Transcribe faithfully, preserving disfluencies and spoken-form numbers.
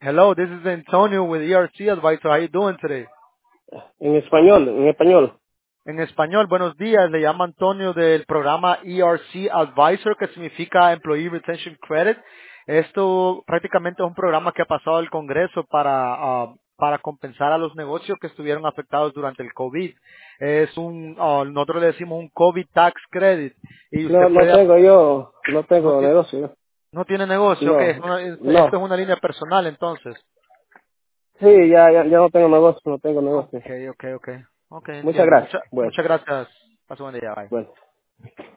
Hello, this is Antonio with E R C Advisor. How you doing today? En español, en español. En español, buenos días. Le llama Antonio del programa E R C Advisor, que significa Employee Retention Credit. Esto prácticamente es un programa que ha pasado al Congreso para, ah, para compensar a los negocios que estuvieron afectados durante el COVID. Es un, ah, nosotros le decimos un COVID Tax Credit. Y usted No, no puede, tengo yo, no no, tengo ti- negocio. no tiene negocio, ok. No, Es una- Esto no. es una línea personal entonces. Sí, ya, ya, ya no tengo negocio, no tengo negocio. Okay, okay, okay. Okay, Muchas entiendo. gracias. Mucha, Bueno, muchas gracias. Paso buen día. Bye. bueno.